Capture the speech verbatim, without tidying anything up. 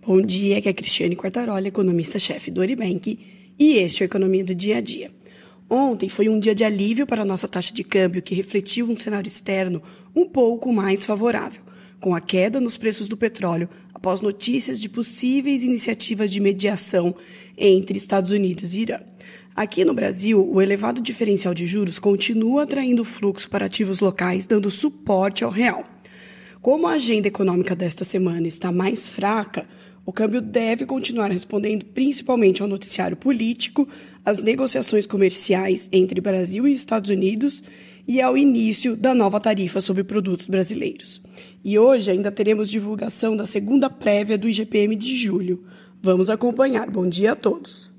Bom dia, aqui é a Cristiane Quartaroli, economista-chefe do Oribank, e este é o Economia do Dia a Dia. Ontem foi um dia de alívio para a nossa taxa de câmbio, que refletiu um cenário externo um pouco mais favorável, com a queda nos preços do petróleo após notícias de possíveis iniciativas de mediação entre Estados Unidos e Irã. Aqui no Brasil, o elevado diferencial de juros continua atraindo fluxo para ativos locais, dando suporte ao real. Como a agenda econômica desta semana está mais fraca, o câmbio deve continuar respondendo principalmente ao noticiário político, às negociações comerciais entre Brasil e Estados Unidos e ao início da nova tarifa sobre produtos brasileiros. E hoje ainda teremos divulgação da segunda prévia do I G P M de julho. Vamos acompanhar. Bom dia a todos.